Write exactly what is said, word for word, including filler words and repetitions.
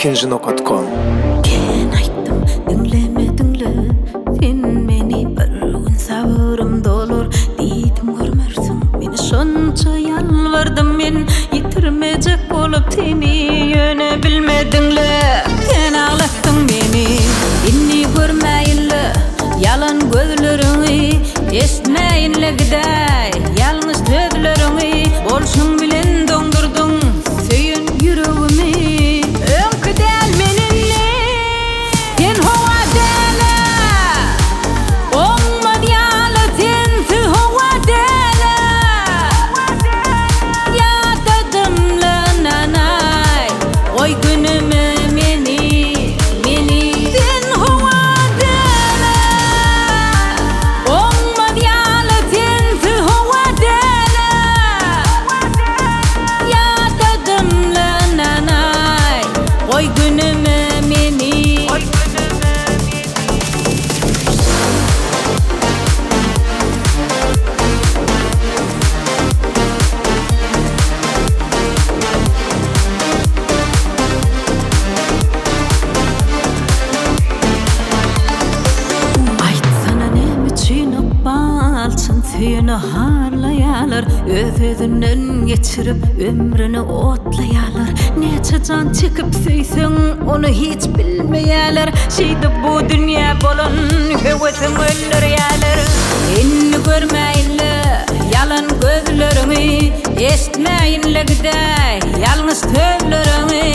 ikinci nokta com. Ben ayttım, dinlemedinle. Sen meni bir gün sabırım dolur diýdim, görmersin. Meni şonça yalvardım men, yitirmejek bolup seni ýöne bilmedinle. Sen ağlattın meni, inni görmeýinle. Yalan gözleriňi esmeýinle gidäý, ýalňyz sözleriňi bolşuň bilen doňdurdyň söýen ýüregimi. Öňkü däl meninle sen howa däle, oňma dýaly sensiz howa däle. Ýatadymla nanay, oý günüme meni, meni sen howa däle, oňma dýaly sensiz howa däle. Ýatadymla nanay, oý günüme meni. Aýtsana näme üçin balçyn süýeni harlaýarlar, öz-özünden geçirip ömrüni otlaýarlar. Neçe can çekip süýseň onu hiç bilmeýärler. Şeýde bu dünýä bolan höwesini öldürýärler. Inni görmeýinle yalan gözleriňi, esmeýinle gidäý ýalňyz sözleriňi.